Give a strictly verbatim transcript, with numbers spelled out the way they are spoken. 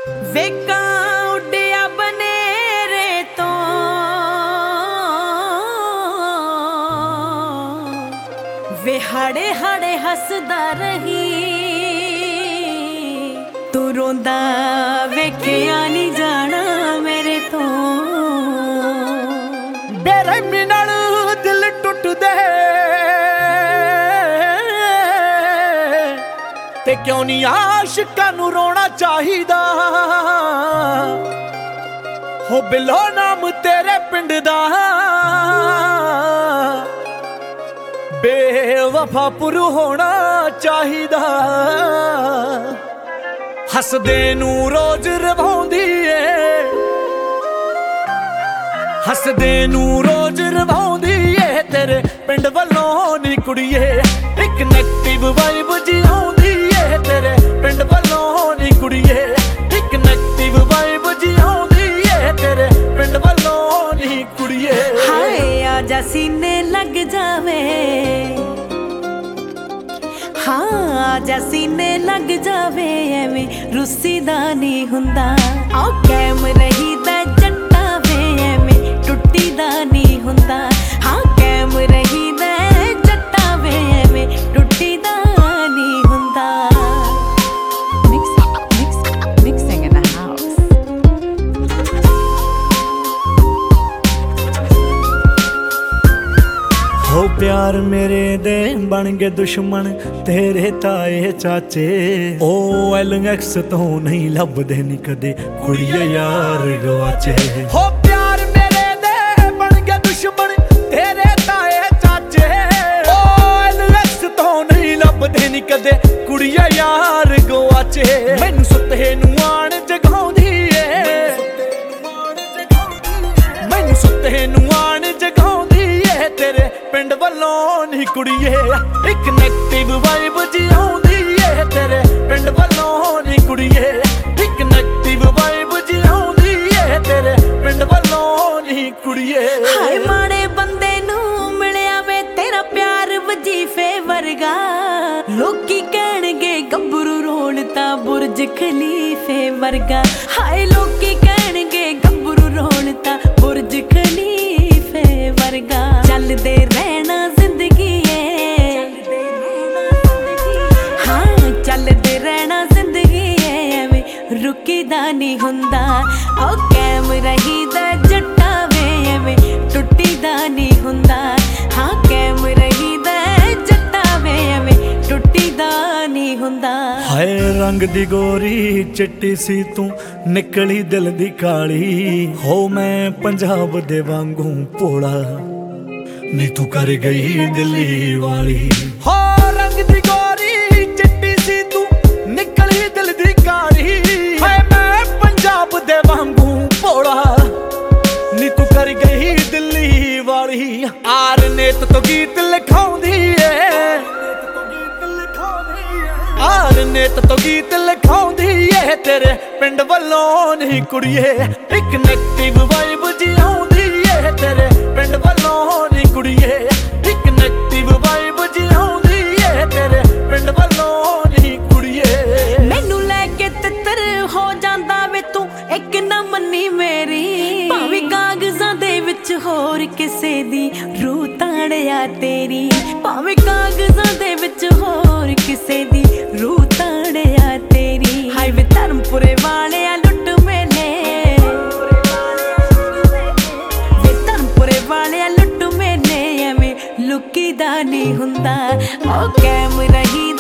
ਵੇਕਾਂ ਉੱਡਿਆ ਬਨੇਰੇ ਤੋਂ ਵੇ ਹਾੜੇ ਹਾੜੇ ਹੱਸਦਾ ਰਹੀ ਤੂੰ ਰੋਂਦਾ ਵੇਖਿਆ ਨਹੀਂ ਜਾਣਾ ਮੇਰੇ ਤੋਂ ਬੇਰਹਿਮੀ ਨਾਲ ਦਿਲ ਟੁੱਟਦੇ ਤੇ ਕਿਉਂ ਨਹੀਂ ਆਸ਼ਿਕਾਂ ਨੂੰ ਰੋਣਾ ਚਾਹੀਦਾ ਹੋ ਬਿੱਲੋ ਨਾਮ ਤੇਰੇ ਪਿੰਡ ਦਾ ਬੇਵਫਾ ਪੁਰ ਹੋਣਾ ਚਾਹੀਦਾ ਹੱਸਦੇ ਨੂੰ ਰੋਜ਼ ਰਵਾਉਂਦੀ ਏ ਹੱਸਦੇ ਨੂੰ ਰੋਜ਼ ਰਵਾਉਂਦੀ ਏ ਤੇਰੇ ਪਿੰਡ ਵੱਲੋਂ ਨੀ ਕੁੜੀਏ ਇੱਕ ਨੈਗੇਟਿਵ ਵਾਈਬ ਜੀ ਆਉਂਦੀ ਏ ਤੇਰੇ ਪਿੰਡ ਵੱਲੋਂ ਨੀ ਕੁੜੀਏ ਇੱਕ ਨੈਗੇਟਿਵ ਵਾਈਬ ਜੀ ਆਉਂਦੀ ਏ ਤੇਰੇ ਪਿੰਡ ਵੱਲੋਂ ਨੀ ਕੁੜੀਏ ਹਾਏ ਆਜਾ ਸੀਨੇ ਲੱਗ ਜਾਵੇ ਹਾਂ ਆਜਾ ਸੀਨੇ ਲੱਗ ਜਾਵੇ ਐਵੇਂ ਰੁੱਸੀ ਦਾ ਨਹੀਂ ਹੁੰਦਾ ਆ ਕੈਮ ਰਹੀਦਾ ਜੱਟਾ ਵੇ ਐਵੇਂ ਟੁੱਟੀ ਦਾ ਨਹੀਂ ਹੁੰਦਾ ਹਾਂ ਕੈਮ ਰਹੀਦਾ ਜੱਟਾ ਵੇ ਐਵੇਂ ਟੁੱਟੀ ਦਾ ਨਹੀਂ ਹੁੰਦਾ Mixing in the house. ਹੋ ਪਿਆਰ ਮੇਰੇ ਦੇ ਬਣ ਗਏ ਦੁਸ਼ਮਣ ਤੇਰੇ ਤਾਏ ਚਾਚੇ ਉਹ ਐਲ ਐਕਸ ਤੋਂ ਨਹੀਂ ਲੱਭਦੇ ਨੀ ਕਦੇ ਕੁੜੀਏ ਯਾਰ ਗਵਾਚੇ ਹੋ ਪਿਆਰ ਮੇਰੇ ਦੇ ਬਣ ਗਏ ਦੁਸ਼ਮਣ ਤੇਰੇ ਤਾਏ ਚਾਚੇ ਉਹ ਐਲ ਐਕਸ ਤੋਂ ਨਹੀਂ ਲੱਭਦੇ ਨੀ ਕਦੇ ਕੁੜੀਏ ਯਾਰ ਗਵਾਚੇ ਮੈਨੂੰ ਸੁੱਤੇ ਨੂੰ ਆਣ ਜਗਾਉਂਦੀ ਏ ਮੈਨੂੰ ਸੁੱਤੇ ਨੂੰ ਆਣ ਜਗਾਉਂਦੀ ਏ ਤੇਰੇ ਪਿੰਡ ਵੱਲੋਂ ਨੀ ਕੁੜੀਏ ਇੱਕ ਨੈਗੇਟਿਵ ਵਾਈਬ ਜੀ ਆਉਂਦੀ ਏ ਤੇਰੇ ਪਿੰਡ ਵੱਲੋਂ ਨੀ ਕੁੜੀਏ ਇੱਕ ਨੈਗੇਟਿਵ ਵਾਈਬ ਜੀ ਆਉਂਦੀ ਏ ਤੇਰੇ ਪਿੰਡ ਵੱਲੋਂ ਨੀ ਕੁੜੀਏ ਹਾਏ ਮਾੜੇ ਬੰਦੇ ਨੂੰ ਮਿਲਿਆ ਵੇ ਤੇਰਾ ਪਿਆਰ ਵਜੀਫੇ ਵਰਗਾ ਲੋਕੀ ਕਹਿਣਗੇ ਗੱਭਰੂ ਰੋਣ ਤਾਂ ਬੁਰਜ ਖਲੀਫੇ ਵਰਗਾ ਹਾਏ ਲੋਕੀ ਕਹਿਣਗੇ ਗੱਭਰੂ ਰੋਣ ਤਾਂ ਬੁਰਜ ਖਲੀਫੇ ਵਰਗਾ ਚੱਲਦੇ ਰਹਿਣਾ ਜ਼ਿੰਦਗੀ ਏ ਹਾਂ ਚੱਲਦੇ ਰਹਿਣਾ ਜ਼ਿੰਦਗੀ ਏ ਐਵੇਂ ਰੁਕੀ ਦਾ ਨਹੀਂ ਹੁੰਦਾ ਓ ਕੈਮ ਰਹੀਦਾ ਜੱਟਾ ਵੇ ਐਵੇਂ ਟੁੱਟੀ ਦਾ ਨਹੀਂ ਹੁੰਦਾ ਹਾਂ ਕੈਮ ਰਹੀਦਾ ਜੱਟਾ ਵੇ ਐਵੇਂ ਟੁੱਟੀ ਦਾ ਨਹੀਂ ਹੁੰਦਾ ਹਾਏ ਰੰਗ ਦੀ ਗੋਰੀ ਚਿੱਟੀ ਸੀ ਤੂੰ ਨਿਕਲੀ ਦਿਲ ਦੀ ਕਾਲੀ ਹੋ ਮੈਂ ਪੰਜਾਬ ਦੇ ਵਾਂਗੂ ਭੋਲਾ ਨੀ ਤੂੰ ਕਰ ਗਈ ਦਿੱਲੀ ਵਾਲੀ ਹੋ ਰੰਗ ਦੀ ਗੋਰੀ ਚਿੱਟੀ ਸੀ ਤੂੰ ਨਿਕਲੀ ਦਿਲ ਦੀ ਕਾਲੀ ਹਾਏ ਮੈਂ ਪੰਜਾਬ ਦੇ ਵਾਂਗੂ ਭੋਲਾ ਨੀ ਤੂੰ ਕਰ ਗਈ ਦਿੱਲੀ ਵਾਲੀ ਆਰ ਨੇਤ ਤੋਂ ਗੀਤ ਲਿਖਾਉਂਦੀ ਏ ਆਰ ਨੇਤ ਤੋਂ ਗੀਤ ਲਿਖਾਉਂਦੀ ਏ ਤੇਰੇ ਪਿੰਡ ਵੱਲੋਂ ਨਹੀਂ ਕੁੜੀਏ ਇੱਕ ਨੈਗੇਟਿਵ ਵਾਈਬ ਜੀ ਆਉਂਦੀ ਏ ਤੇਰੇ ਪਿੰਡ ਵੱਲੋਂ ਨਹੀਂ ਕੁੜੀਏ ਇੱਕ ਨੈਗੇਟਿਵ ਵਾਈਬ ਜੀ ਆਉਂਦੀ ਏ ਤੇਰੇ ਪਿੰਡ ਵੱਲੋਂ ਨਹੀਂ ਕੁੜੀਏ ਮੈਨੂੰ ਲੈ ਕੇ ਤਿੱਤਰ ਹੋ ਜਾਂਦਾ ਵੇ ਤੂੰ ਇੱਕ ਨਾ ਮੰਨੀ ਮੇਰੀ ਭਾਵੇਂ ਕਾਗਜ਼ਾਂ ਦੇ ਵਿੱਚ ਹੋਰ ਕਿਸੇ ਦੀ ਰੂਹ ਤਾੜਿਆ ਤੇਰੀ ਭਾਵੇਂ ਕਾਗਜ਼ਾਂ ਦੇ ਵਿੱਚ ਹੋਰ ਕਿਸੇ ਦੀ ਰੂਹ ਤਾੜਿਆ ਤੇਰੀ ਹਾਏ ਵੇ ਧਰਮਪੁਰੇ ਵਾਲਿਆ ਲੁੱਟ ਮੇਲੇ ਵੇ ਧਰਮਪੁਰੇ ਵਾਲਿਆ ਲੁੱਟ ਮੇਲੇ ਐਵੇਂ ਲੁਕੀ ਦਾ ਨਹੀਂ ਹੁੰਦਾ ਓ ਕੈਮ ਰਹੀ